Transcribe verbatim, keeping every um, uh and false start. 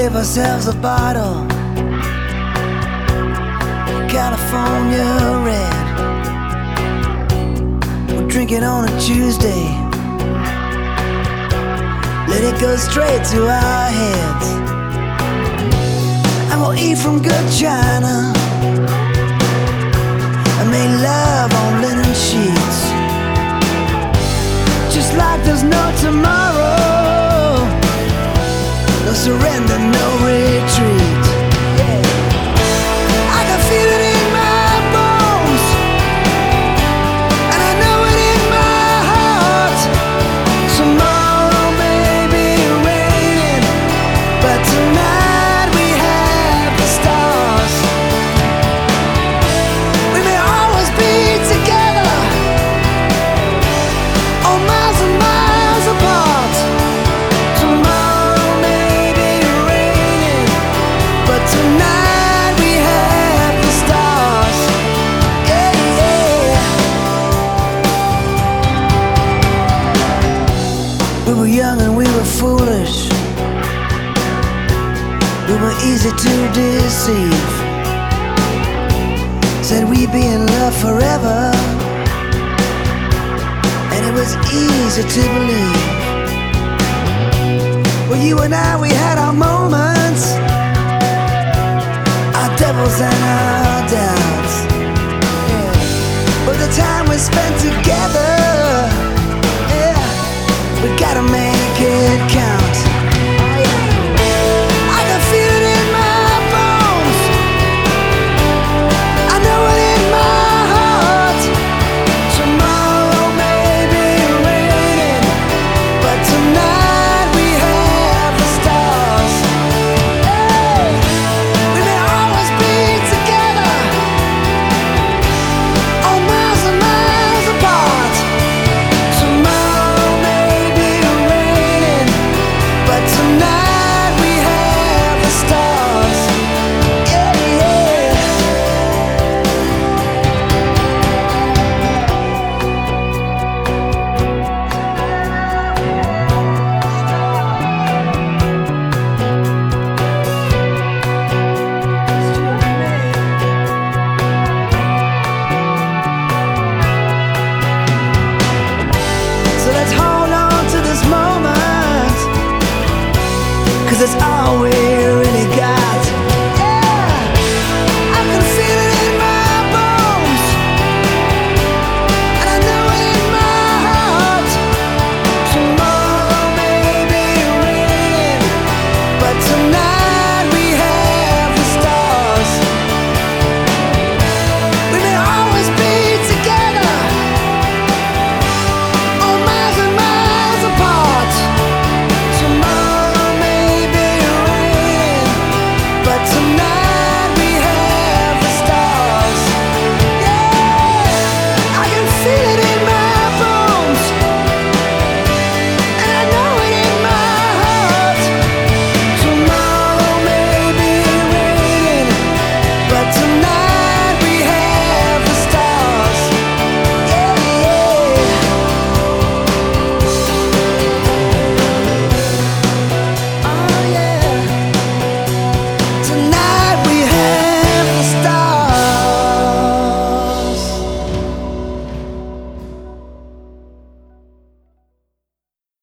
give ourselves a bottle, California red. We'll drink it on a Tuesday, let it go straight to our heads. And we'll eat from good china and make love on linen sheets, just like there's no tomorrow. No surrender, no retreat. Yeah. I can feel it in my bones, and I know it in my heart. Tomorrow may be raining, but tonight we have the stars. We may always be together, oh, miles and miles apart. Tomorrow may be raining, but tonight we have the stars. Yeah, yeah. We were young and we were foolish, we were easy to deceive. Said we'd be in love forever, and it was easy to believe. Well, you and I, we had our moments, our devils and our doubts. Yeah. But the time we spent together, yeah, we gotta make it count. Oh, yeah. I can feel it in my bones, I know it in my heart. Tomorrow may be raining, but tonight we have the stars. Hey, we may always be together, oh, miles and miles apart. Tomorrow may be raining, but tonight we have the stars. Yeah, yeah. So let's hold on to this moment, 'cause it's always